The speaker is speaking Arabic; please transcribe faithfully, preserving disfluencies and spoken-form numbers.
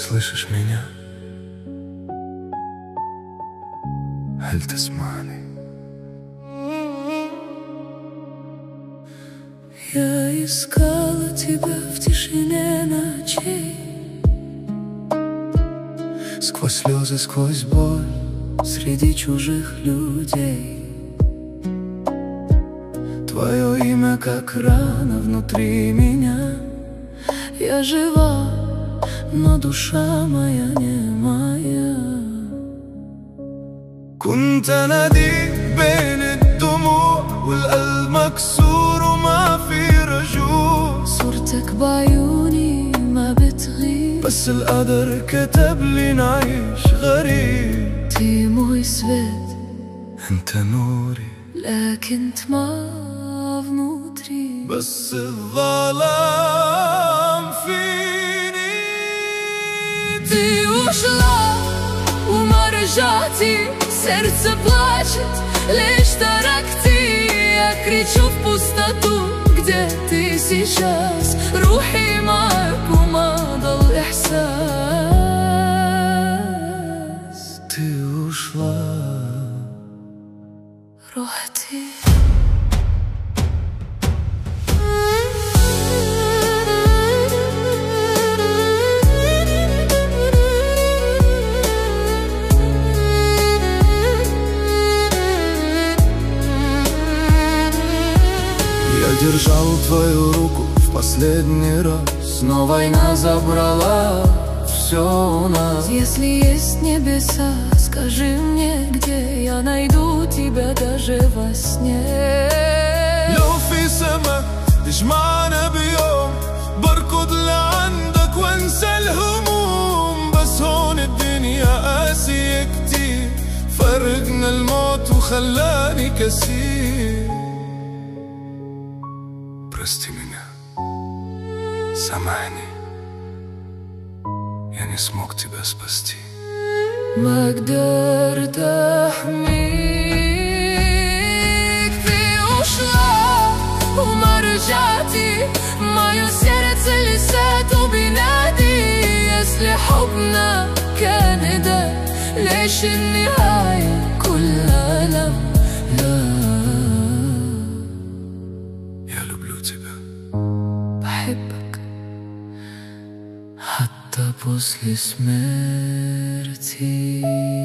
слышишь меня? هل تسمعني؟ Я искала тебя в тишине ночей, сквозь слезы, сквозь боль, среди чужих людей. твое имя как рана внутри меня. Я жива, но душа моя не моя. كنت اناديك بين الدموع والقلب مكسور وما في رجوع. صورتك بعيوني ما بتغيب، بس القدر كتب لي نعيش غريب. Ты мой свет, انت نوري لكن تما внутри. بس الظلام فيني. Ты ушла, وما رجعتي. Сердце плачет, лишь таракти. Я кричу в пустоту, где ты сейчас? روحي معك وما ضل إحساس. ты ушла, روحتي. я держал твою руку в последний раз, но война забрала все у нас. Если есть небеса, скажи мне, где я найду тебя даже во сне. لو في سما تجمعنا بيوم بركض لعندك وانسى الهموم. بس هون الدنيا قاسية كتير، فرقنا الموت وخلاني كثير. Прости меня, سامحني، я не смог тебя спасти. ما قدرت أحميك. Ты ушла, وما رجعتي. Мое сердце лисает وبينادي. Если حبنا كان ده، ليش النهاية كلها ألم؟ لا، я люблю тебя. بحبك حتى после смерти.